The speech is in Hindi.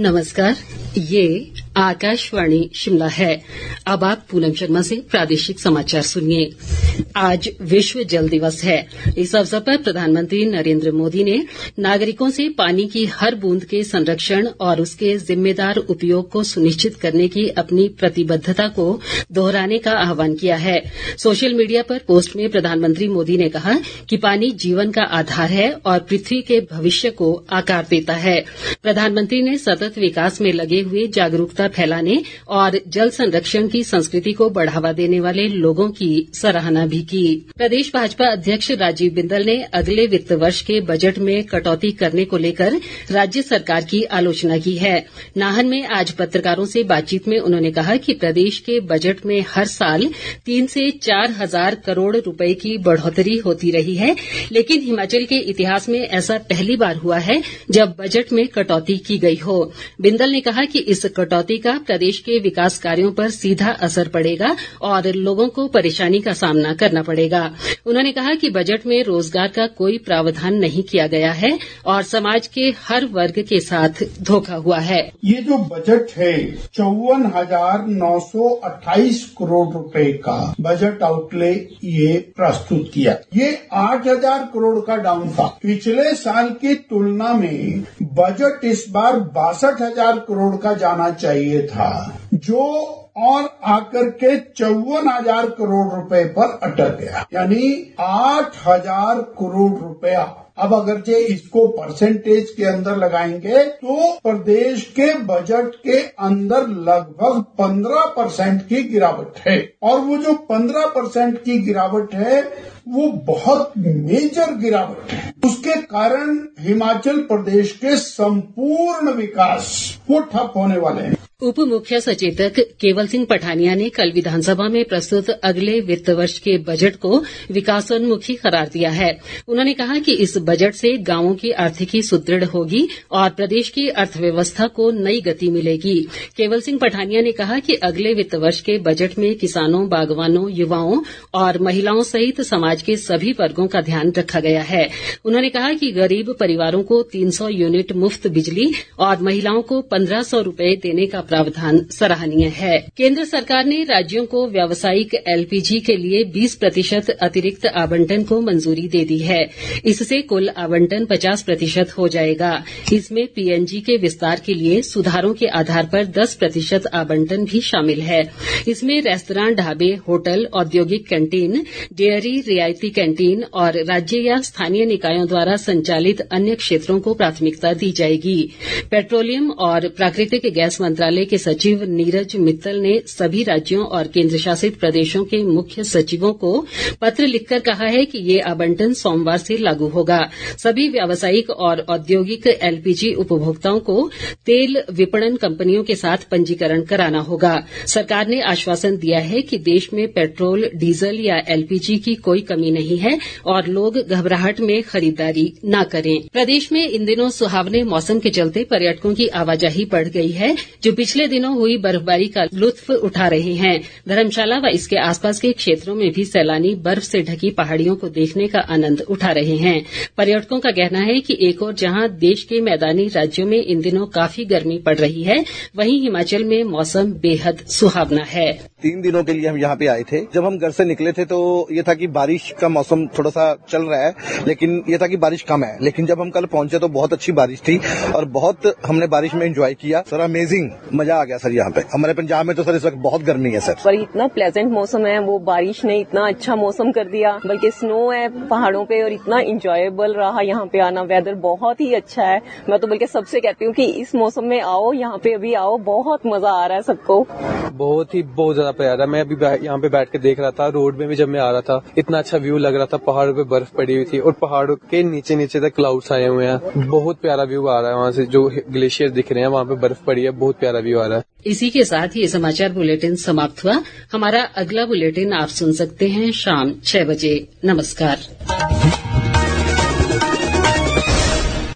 नमस्कार, ये आकाशवाणी शिमला है। अब आप पूनम शर्मा से प्रादेशिक समाचार सुनिए। आज विश्व जल दिवस है। इस अवसर पर प्रधानमंत्री नरेंद्र मोदी ने नागरिकों से पानी की हर बूंद के संरक्षण और उसके जिम्मेदार उपयोग को सुनिश्चित करने की अपनी प्रतिबद्धता को दोहराने का आह्वान किया है। सोशल मीडिया पर पोस्ट में प्रधानमंत्री मोदी ने कहा कि पानी जीवन का आधार है और पृथ्वी के भविष्य को आकार देता है। प्रधानमंत्री ने सतत विकास में लगे हुए जागरूकता फैलाने और जल संरक्षण की संस्कृति को बढ़ावा देने वाले लोगों की सराहना भी की। प्रदेश भाजपा अध्यक्ष राजीव बिंदल ने अगले वित्त वर्ष के बजट में कटौती करने को लेकर राज्य सरकार की आलोचना की है। नाहन में आज पत्रकारों से बातचीत में उन्होंने कहा कि प्रदेश के बजट में हर साल 3 से 4 हजार करोड़ रुपए की बढ़ोतरी होती रही है, लेकिन हिमाचल के इतिहास में ऐसा पहली बार हुआ है जब बजट में कटौती की गई हो। बिंदल ने कहा कि इस कटौती का प्रदेश के विकास कार्यों पर सीधा असर पड़ेगा और लोगों को परेशानी का सामना करना पड़ेगा। उन्होंने कहा कि बजट में रोजगार का कोई प्रावधान नहीं किया गया है और समाज के हर वर्ग के साथ धोखा हुआ है। ये जो बजट है 54,928 करोड़ रुपए का बजट आउटले ये प्रस्तुत किया। ये 8,000 करोड़ का डाउन था। पिछले साल की तुलना में बजट इस बार 62,000 करोड़ का जाना चाहिए था, जो और आकर के 54,000 करोड़ रुपए पर अटक गया, यानी 8,000 करोड़ रुपया। अब अगर जे इसको परसेंटेज के अंदर लगाएंगे तो प्रदेश के बजट के अंदर लगभग 15% की गिरावट है। और वो जो 15% की गिरावट है वो बहुत मेजर गिरावट है। उसके कारण हिमाचल प्रदेश के संपूर्ण विकास वो ठप होने वाले हैं। उप मुख्य सचेतक केवल सिंह पठानिया ने कल विधानसभा में प्रस्तुत अगले वित्त वर्ष के बजट को विकासोन्मुखी करार दिया है। उन्होंने कहा कि इस बजट से गांवों की आर्थिकी सुदृढ़ होगी और प्रदेश की अर्थव्यवस्था को नई गति मिलेगी। केवल सिंह पठानिया ने कहा कि अगले वित्त वर्ष के बजट में किसानों, बागवानों, युवाओं और महिलाओं सहित समाज के सभी वर्गों का ध्यान रखा गया है। उन्होंने कहा कि गरीब परिवारों को 300 यूनिट मुफ्त बिजली और महिलाओं को 1,500 रुपए देने का प्रावधान सराहनीय है। केंद्र सरकार ने राज्यों को व्यावसायिक एलपीजी के लिए 20% अतिरिक्त आवंटन को मंजूरी दे दी है। इससे कुल आवंटन 50% हो जाएगा। इसमें पीएनजी के विस्तार के लिए सुधारों के आधार पर 10% आवंटन भी शामिल है। इसमें रेस्तरां, ढाबे, होटल, औद्योगिक कैंटीन, डेयरी, रियायती कैंटीन और राज्य या स्थानीय निकायों द्वारा संचालित अन्य क्षेत्रों को प्राथमिकता दी जाएगी। पेट्रोलियम और प्राकृतिक गैस मंत्रालय के सचिव नीरज मित्तल ने सभी राज्यों और केंद्र शासित प्रदेशों के मुख्य सचिवों को पत्र लिखकर कहा है कि ये आवंटन सोमवार से लागू होगा। सभी व्यावसायिक और औद्योगिक एलपीजी उपभोक्ताओं को तेल विपणन कंपनियों के साथ पंजीकरण कराना होगा। सरकार ने आश्वासन दिया है कि देश में पेट्रोल, डीजल या एलपीजी की कोई कमी नहीं है और लोग घबराहट में खरीदारी न करें। प्रदेश में इन दिनों सुहावने मौसम के चलते पर्यटकों की आवाजाही बढ़ गई है, जो पिछले दिनों हुई बर्फबारी का लुत्फ उठा रहे हैं। धर्मशाला व इसके आसपास के क्षेत्रों में भी सैलानी बर्फ से ढकी पहाड़ियों को देखने का आनंद उठा रहे हैं। पर्यटकों का कहना है कि एक ओर जहां देश के मैदानी राज्यों में इन दिनों काफी गर्मी पड़ रही है, वहीं हिमाचल में मौसम बेहद सुहावना है। 3 दिनों के लिए हम यहाँ पे आए थे। जब हम घर से निकले थे तो ये था कि बारिश का मौसम थोड़ा सा चल रहा है, लेकिन ये था कि बारिश कम है। लेकिन जब हम कल पहुंचे तो बहुत अच्छी बारिश थी और बहुत हमने बारिश में एंजॉय किया। सर अमेजिंग मजा आ गया सर। यहाँ पे हमारे पंजाब में तो सर इस वक्त बहुत गर्मी है सर। पर इतना प्लेजेंट मौसम है, वो बारिश ने इतना अच्छा मौसम कर दिया, बल्कि स्नो है पहाड़ों पे और इतना इंजॉयबल रहा यहाँ पे आना। वेदर बहुत ही अच्छा है। मैं तो बल्कि सबसे कहती हूँ कि इस मौसम में आओ, यहाँ पे अभी आओ, बहुत मजा आ रहा है सबको। बहुत ज्यादा प्यारा है। मैं अभी यहाँ पे बैठ के देख रहा था, रोड में भी जब मैं आ रहा था इतना अच्छा व्यू लग रहा था। पहाड़ों पे बर्फ पड़ी हुई थी और पहाड़ों के नीचे नीचे तक क्लाउड्स आए हुए हैं। बहुत प्यारा व्यू आ रहा है। वहाँ से जो ग्लेशियर दिख रहे हैं, वहाँ पे बर्फ पड़ी है, बहुत प्यारा व्यू आ रहा है। इसी के साथ ही ये समाचार बुलेटिन समाप्त हुआ। हमारा अगला बुलेटिन आप सुन सकते हैं शाम 6 बजे। नमस्कार।